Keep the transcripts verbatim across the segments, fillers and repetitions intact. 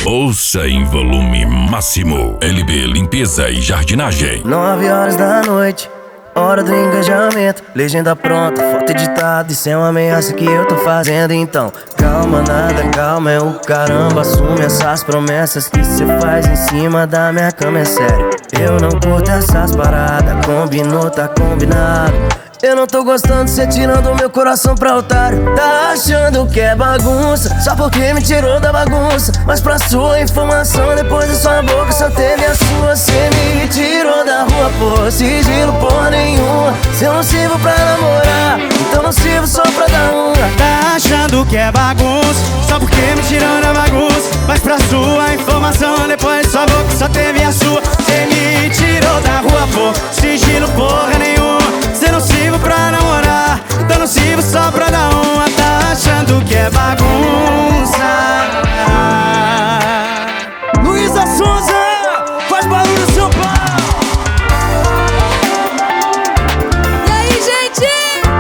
Ouça em volume máximo. L B Limpeza e Jardinagem. Nove horas da noite, hora do engajamento. Legenda pronta, foto editada. Isso é uma ameaça que eu tô fazendo. Então, calma, nada, calma é o caramba. Assume essas promessas que cê faz em cima da minha cama, é sério. Eu não curto essas paradas, combinou, tá combinado. Eu não tô gostando de cê tirando meu coração pra otário. Tá achando que é bagunça, só porque me tirou da bagunça. Mas pra sua informação, depois da sua boca só teve a sua. Cê me tirou da rua por sigilo porra nenhuma. Se eu não sirvo pra namorar, então não sirvo só pra dar uma. Tá achando que é bagunça, só porque me tirou da bagunça. Mas pra sua informação, depois da sua boca só teve a sua. Cê me tirou da rua por sigilo porra nenhuma. Cê não sirvo pra namorar, então não sirvo só pra dar uma. Tá achando que é bagunça. Luísa Sonza, faz barulho, São Paulo. E aí, gente?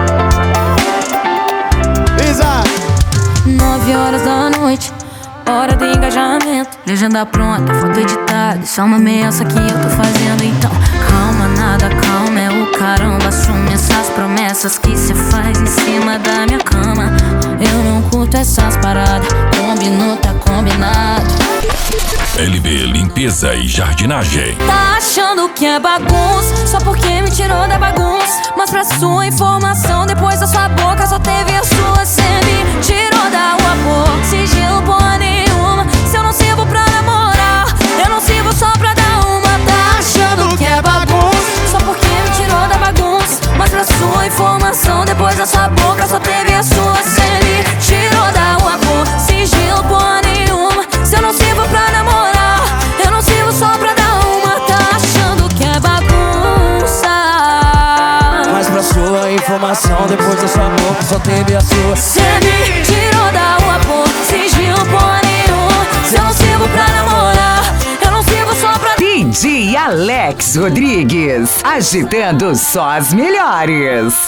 Isa. Nove horas da noite, hora de engajamento. Legenda pronta, foto editada. Isso é uma ameaça que eu tô fazendo. Então, calma, nada, calma é o caramba. Assume essas promessas que cê faz em cima da minha cama. Eu não curto essas paradas, combinou, tá combinado. L B Limpeza e Jardinagem. Tá achando que é bagunça, só porque me tirou da bagunça. Mas pra sua informação, depois da sua boca só teve a sua. Cê me tirou da rua por sigilo porra nenhuma. Se eu não sirvo pra namorar, eu não sirvo só pra dar uma. Tá achando que é bagunça, só porque me tirou da bagunça. Mas pra sua informação, depois da sua boca só teve a sua. Cê me tirou da rua por sigilo porra nenhuma. Se eu não sirvo pra namorar, eu não sirvo só pra dar uma. Tá achando que é bagunça, Mas pra sua informação, depois da sua boca só teve a sua. cê me tirou da rua por sigilo porra nenhuma. Se eu não sirvo pra namorar, eu não sirvo só pra... D J Alex Rodrigues, agitando só as melhores.